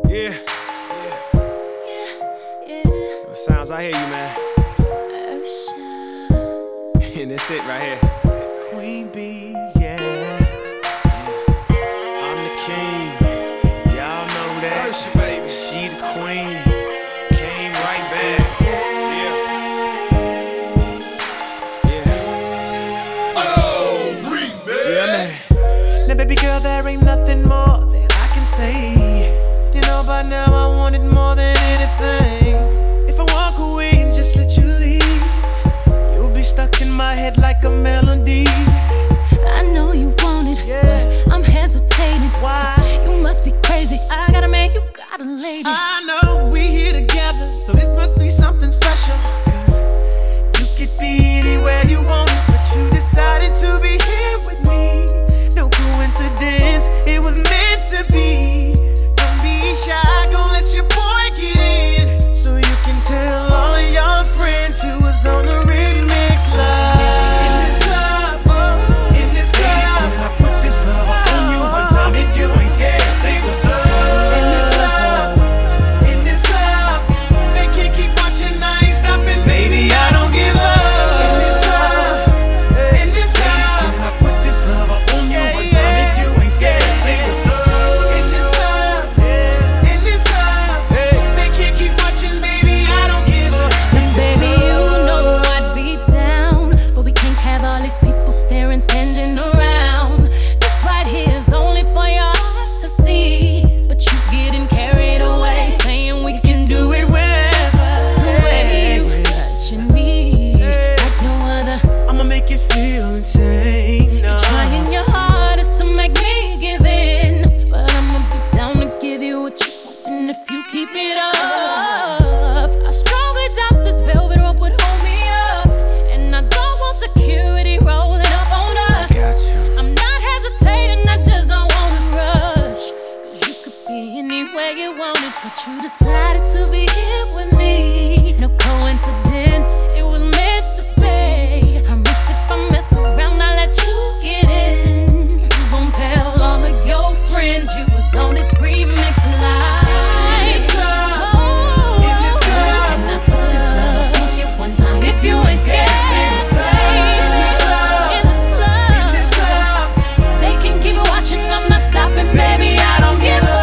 Yeah, yeah. Sounds, I hear you, man. And that's it right here. Queen B, yeah. I'm the king. Y'all know that. Hershey, baby. She the queen. Came right back. Yeah. Oh, remix. Yeah, man. Now, baby girl, there ain't nothing more that I can say. You know by now I want it more than anything. If I walk away and just let you leave, you'll be stuck in my head like a melody. I know you want it, yeah, but I'm hesitating. Why? You must be crazy. I got a man, you got a lady. I know we here together, so this must be something special. 'Cause you could be anywhere you want, but you decided to be here with me. No coincidence, it was meant to be. Don't be shy, gon' let your boy get in, so you can tell all of your friends you was on the remix live. Standing around, this right here is only for your eyes to see. But you getting carried away, saying we can do it wherever. The way you touching me like no other. I'ma make you feel insane. You're trying your hardest to make me give in, but I'ma be down to give you what you want, and if you keep it up, I strongly doubt this velvet rope would hold me up, and I don't want security rolling up. I'm not hesitating, I just don't wanna rush. 'Cause you could be anywhere you wanted, but you decided to be here with me. No coincidence, it was meant to be. Promise if I mess around, I'll let you get in. You gon' tell all of your friends you was on this remix live. If you ain't scared, I'm not stopping, baby, I don't give up.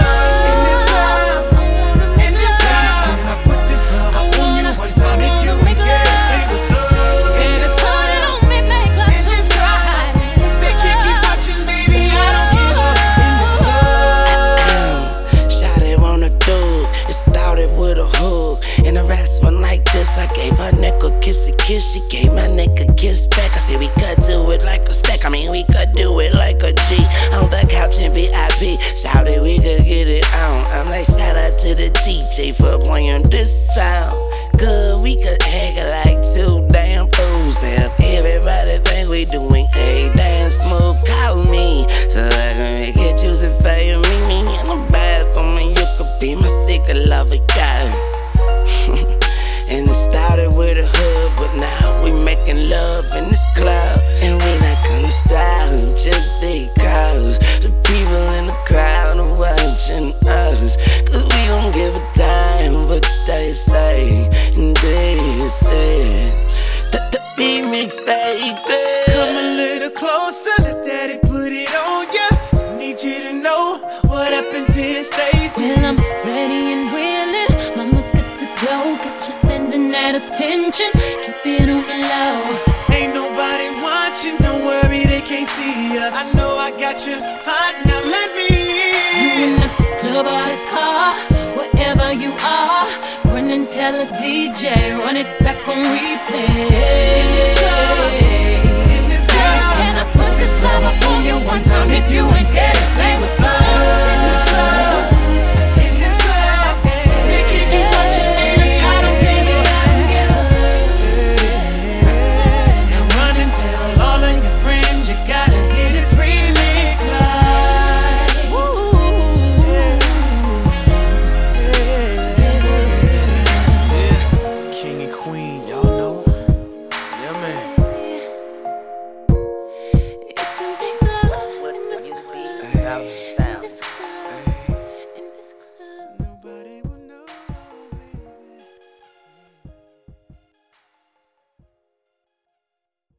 In this club, can I put this love on you one time? If you ain't scared, say what's up. Baby, put it on me, make love to try. They can't keep watching, baby, I don't give up. In this club. Shawty wanna do it started with a hug. In a rest one like this, I gave her neck a kiss. She gave my neck a kiss back. I said we could do it like a stack. I mean we could do it like a G. On the couch in VIP, shouted we could get it on. I'm like shout out to the DJ for playing this sound. Good, we could act like two damn fools. Have everybody think we doing a damn smooth. Call me so I can make it juicy for you. Meet me in the bathroom and you could be my secret lover girl. And it started with a hug, but now we making love in this club. And we not gonna stop just because the people in the crowd are watching us. 'Cause we don't give a damn what they say. And this is the remix, baby. Come a little closer, let daddy put it on ya. Need you to know what happens here stays. Well, I'm ready and willing, mama's got to go. Got you standing at attention, keep it on the low. Ain't nobody watching, don't worry, they can't see us. I know I got you hot, now let me in. You in the club or the car, wherever you are, run and tell a DJ, run it back on replay.